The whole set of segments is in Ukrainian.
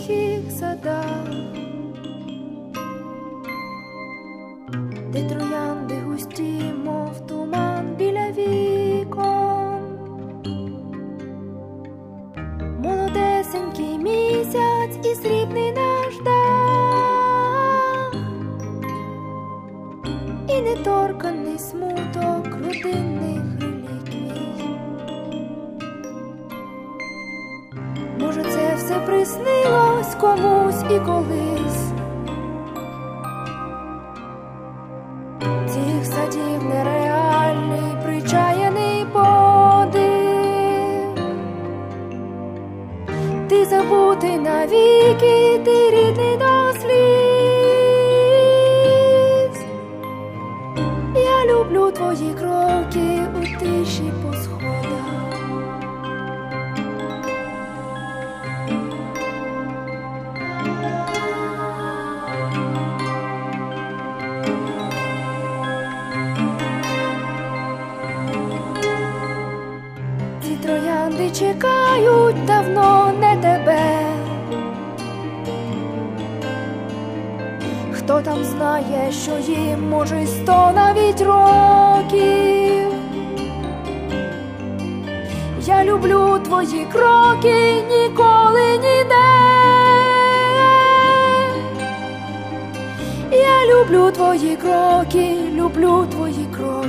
тихих садах, де троянди густі, мов туман біля вікон. Молодесенький місяць і срібний наш дах, і неторканий смуток родинних реліквій. Може, це все приснилось комусь і колись. Цих садів нереальний причаяний подив. Ти забутий навіки, ти рідний до сліз. Я люблю твої кроки у тиші по сходах. Ці троянди чекають давно не тебе. Хто там знає, що їм може й 100 навіть років. Я люблю твої кроки, ніколи ніде. Я люблю твої кроки, люблю твої кроки.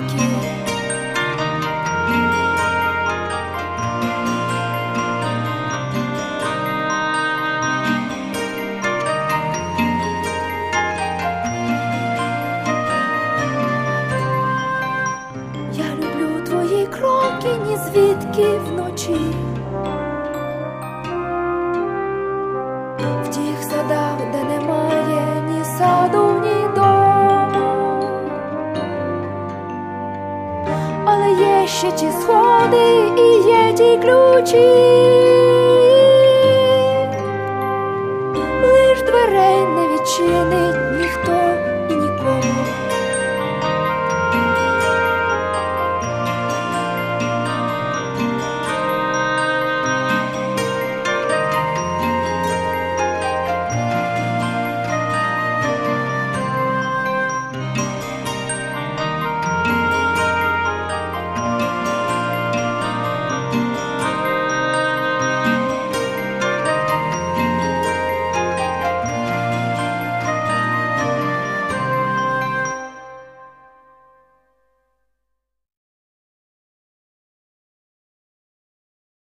Твої кроки ні звідки вночі, в тих садах, де немає ні саду, ні дому. Але є ще ті сходи і є ті ключі, лиш дверей не відчини.